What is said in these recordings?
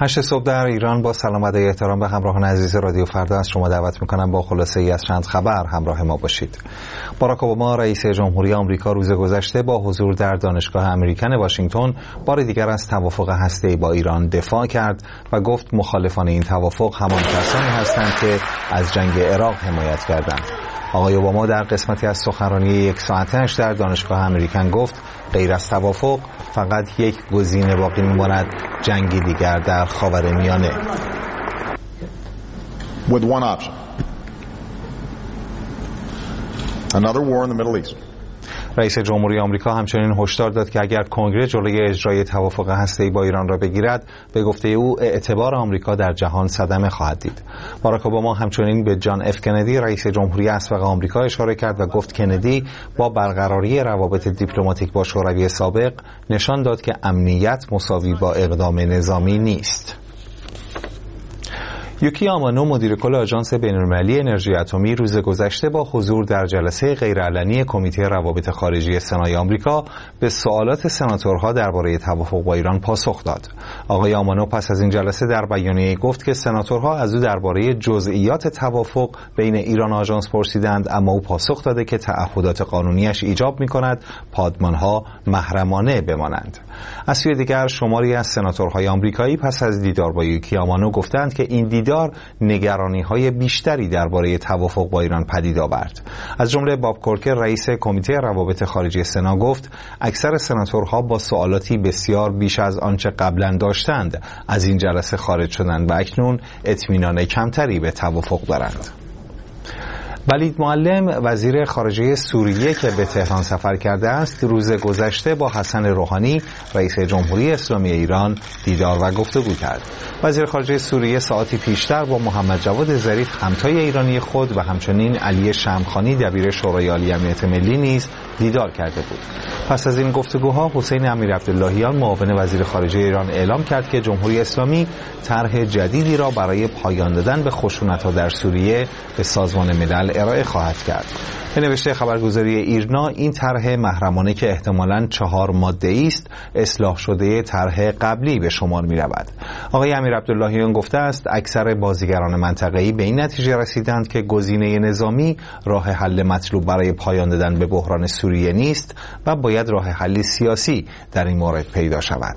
8 صبح در ایران. با سلام و احترام به همراهان عزیز رادیو فردا از شما دعوت می‌کنم با خلاصه ای از چند خبر همراه ما باشید. باراک اوباما رئیس جمهوری آمریکا روز گذشته با حضور در دانشگاه امریکن واشنگتن بار دیگر از توافق هسته‌ای با ایران دفاع کرد و گفت مخالفان این توافق همان کسانی هستند که از جنگ عراق حمایت کردند. آقای اوباما در قسمتی از سخنرانی 1 ساعتش در دانشگاه امریکن گفت غیر از توافق فقط یک گزینه باقی می‌ماند، جنگی دیگر در خاورمیانه. With one option. Another war in the Middle East. رئیس جمهوری آمریکا همچنین هشدار داد که اگر کنگره جلوی اجرای توافق هسته‌ای با ایران را بگیرد، به گفته او اعتبار آمریکا در جهان صدمه خواهد دید. باراک اوباما همچنین به جان اف کندی رئیس جمهوری اسبق آمریکا اشاره کرد و گفت کندی با برقراری روابط دیپلماتیک با شوروی سابق نشان داد که امنیت مساوی با اقدام نظامی نیست. یوکی آمانو مدیر کل آژانس بین‌المللی انرژی اتمی روز گذشته با حضور در جلسه غیرعلنی کمیته روابط خارجی سنای آمریکا به سوالات سناتورها درباره توافق با ایران پاسخ داد. آقای آمانو پس از این جلسه در بیانیه‌ای گفت که سناتورها از او درباره جزئیات توافق بین ایران و آژانس پرسیدند، اما او پاسخ داده که تعهدات قانونیش ایجاب می‌کند پادمان‌ها محرمانه بمانند. از سوی دیگر شماری از سناتورهای آمریکایی پس از دیدار با یوکی آمانو گفتند که این دیدار نگرانی‌های بیشتری درباره توافق با ایران پدید آورد. از جمله باب کورکر رئیس کمیته روابط خارجی سنا گفت اکثر سناتورها با سوالاتی بسیار بیش از آنچه قبلا داشتند از این جلسه خارج شدند و اکنون اطمینان کمتری به توافق دارند. ولید معلم وزیر خارجه سوریه که به تهران سفر کرده است روز گذشته با حسن روحانی رئیس جمهوری اسلامی ایران دیدار و گفتگو کرد. وزیر خارجه سوریه ساعتی پیشتر با محمد جواد ظریف همتای ایرانی خود و همچنین علی شمخانی دبیر شورای عالی امنیت ملی نیز دیدار کرده بود. پس از این گفتگوها حسین امیرعبداللهیان معاون وزیر خارجه ایران اعلام کرد که جمهوری اسلامی طرح جدیدی را برای پایان دادن به خشونت‌ها در سوریه به سازمان ملل ارائه خواهد کرد. به نوشته خبرگزاری ایرنا این طرح محرمانه که احتمالاً 4 ماده‌ای است اصلاح شده طرح قبلی به شمار می‌رود. آقای امیرعبداللهیان گفته است اکثر بازیگران منطقه‌ای به این نتیجه رسیدند که گزینه نظامی راه حل مطلوب برای پایان دادن به بحران سوریه نیست و باید راه حل سیاسی در این مورد پیدا شود.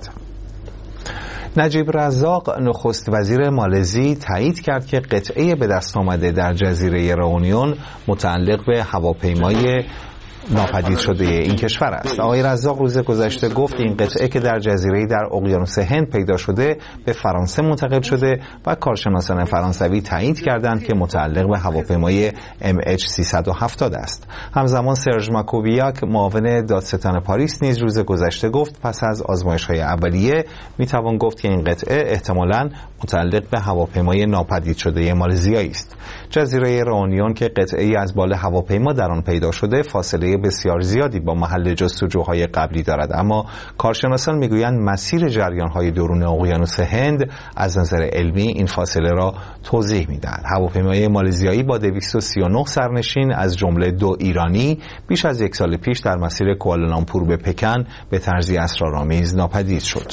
نجیب رزاق نخست وزیر مالزی تایید کرد که قطعه به دست آمده در جزیره رئونیون متعلق به هواپیمای ناپدید شده این کشور است. آقای رزاق روز گذشته گفت این قطعه که در جزیره در اقیانوس هند پیدا شده به فرانسه منتقل شده و کارشناسان فرانسوی تایید کردند که متعلق به هواپیمای MH370 است. همزمان سرژ ماکوبیاک معاون دادستان پاریس نیز روز گذشته گفت پس از آزمایش‌های اولیه میتوان گفت که این قطعه احتمالاً متعلق به هواپیمای ناپدید شده مالزیایی است. جزیره رئونیون که قطعه‌ای از بال هواپیما در آن پیدا شده فاصله بسیار زیادی با محل جستجوهای قبلی دارد، اما کارشناسان میگویند مسیر جریان‌های درون اقیانوس هند از نظر علمی این فاصله را توضیح می‌دهد. هواپیمای مالزیایی با 239 سرنشین از جمله 2 ایرانی بیش از 1 سال پیش در مسیر کوالالامپور به پکن به طرزی اسرارآمیز ناپدید شد.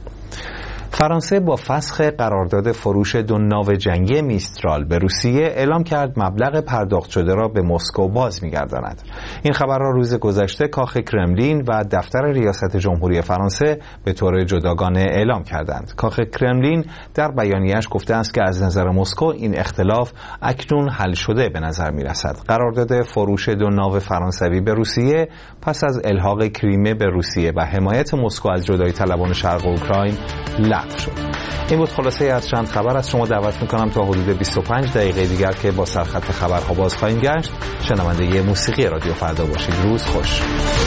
فرانسه با فسخ قرارداد فروش 2 ناو جنگی میسترال به روسیه اعلام کرد مبلغ پرداخت شده را به مسکو باز می‌گرداند. این خبر را روز گذشته کاخ کرملین و دفتر ریاست جمهوری فرانسه به طور جداگانه اعلام کردند. کاخ کرملین در بیانیه‌اش گفته است که از نظر مسکو این اختلاف اکنون حل شده به نظر می‌رسد. قرارداد فروش 2 ناو فرانسوی به روسیه پس از الحاق کریمه به روسیه و حمایت مسکو از جدایی طلبان شرق اوکراین لغو شد. این بود خلاصه از چند خبر. از شما دعوت میکنم تا حدود 25 دقیقه دیگر که با سرخط خبرها باز خواهیم گشت شنونده موسیقی رادیو فردا باشید. روز خوش.